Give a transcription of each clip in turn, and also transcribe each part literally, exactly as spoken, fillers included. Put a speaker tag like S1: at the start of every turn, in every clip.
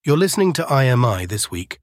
S1: You're listening to I M I this week.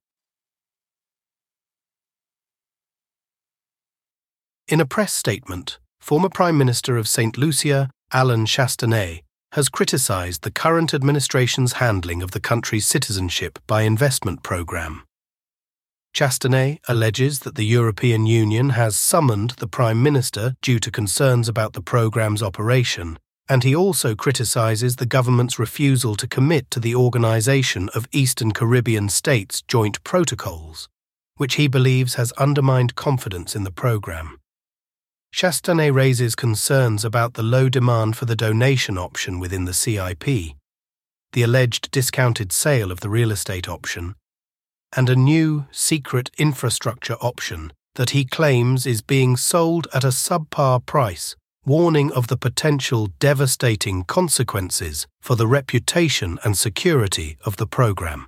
S1: In a press statement, former Prime Minister of Saint Lucia, Alain Chastanet, has criticised the current administration's handling of the country's citizenship by investment programme. Chastanet alleges that the European Union has summoned the Prime Minister due to concerns about the programme's operation, and he also criticises the government's refusal to commit to the organisation of Eastern Caribbean states' joint protocols, which he believes has undermined confidence in the programme. Chastanet raises concerns about the low demand for the donation option within the C I P, the alleged discounted sale of the real estate option, and a new, secret infrastructure option that he claims is being sold at a subpar price, warning of the potential devastating consequences for the reputation and security of the programme.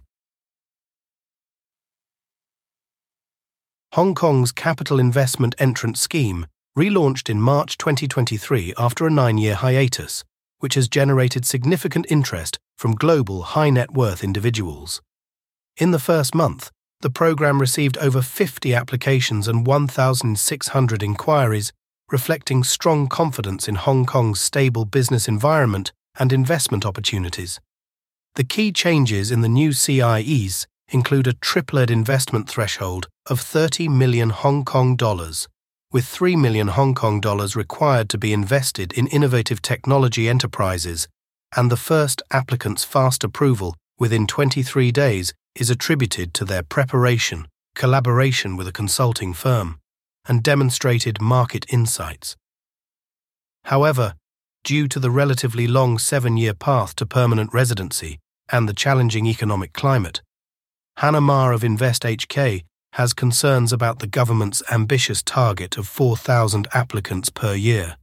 S1: Hong Kong's Capital Investment Entrance Scheme relaunched in March twenty twenty-three after a nine-year hiatus, which has generated significant interest from global high-net-worth individuals. In the first month, the programme received over fifty applications and one thousand six hundred inquiries, reflecting strong confidence in Hong Kong's stable business environment and investment opportunities. The key changes in the new C I Es include a tripled investment threshold of thirty million Hong Kong dollars, with three million Hong Kong dollars required to be invested in innovative technology enterprises, and the first applicant's fast approval within twenty-three days is attributed to their preparation, collaboration with a consulting firm, and demonstrated market insights. However, due to the relatively long seven-year path to permanent residency and the challenging economic climate, Hannah Ma of Invest H K has concerns about the government's ambitious target of four thousand applicants per year.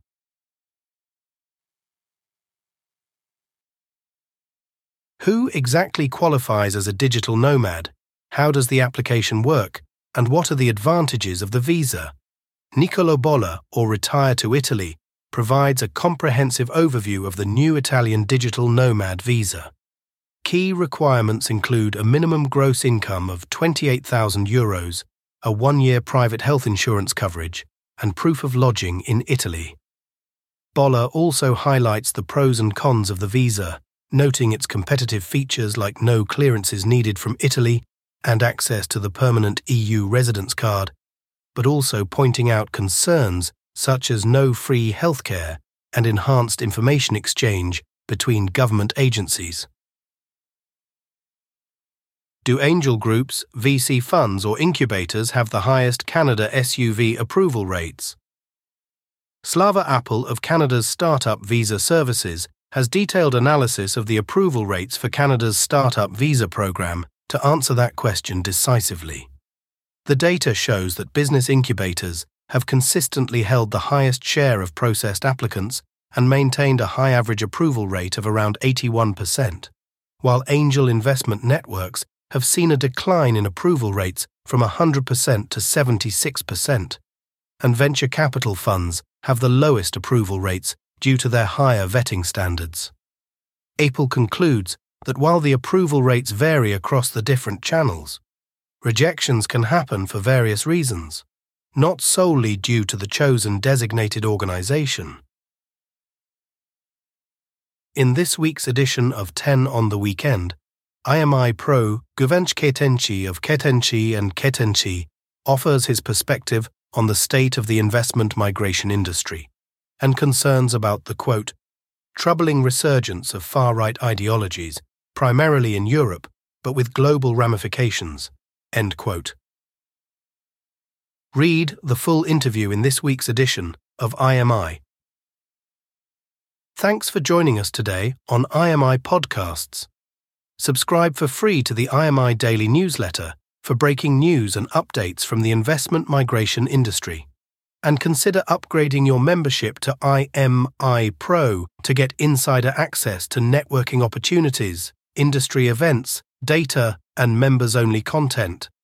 S1: Who exactly qualifies as a digital nomad? How does the application work? And what are the advantages of the visa? Niccolò Bolla, or Retire to Italy, provides a comprehensive overview of the new Italian digital nomad visa. Key requirements include a minimum gross income of twenty-eight thousand euros, a one-year private health insurance coverage, and proof of lodging in Italy. Bolla also highlights the pros and cons of the visa, noting its competitive features like no clearances needed from Italy and access to the permanent E U residence card, but also pointing out concerns such as no free healthcare and enhanced information exchange between government agencies. Do angel groups, V C funds or incubators have the highest Canada S U V approval rates? Slava Appel of Canada's Startup Visa Services has detailed analysis of the approval rates for Canada's Startup Visa program to answer that question decisively. The data shows that business incubators have consistently held the highest share of processed applicants and maintained a high average approval rate of around eighty-one percent, while angel investment networks have seen a decline in approval rates from one hundred percent to seventy-six percent, and venture capital funds have the lowest approval rates due to their higher vetting standards. Appel concludes that while the approval rates vary across the different channels, rejections can happen for various reasons, not solely due to the chosen designated organization. In this week's edition of ten on the Weekend, I M I Pro Guvench Ketenchi of Ketenchi and Ketenchi offers his perspective on the state of the investment migration industry and concerns about the, quote, troubling resurgence of far-right ideologies, primarily in Europe, but with global ramifications, end quote. Read the full interview in this week's edition of I M I. Thanks for joining us today on I M I Podcasts. Subscribe for free to the I M I Daily Newsletter for breaking news and updates from the investment migration industry. And consider upgrading your membership to I M I Pro to get insider access to networking opportunities, industry events, data, and members-only content.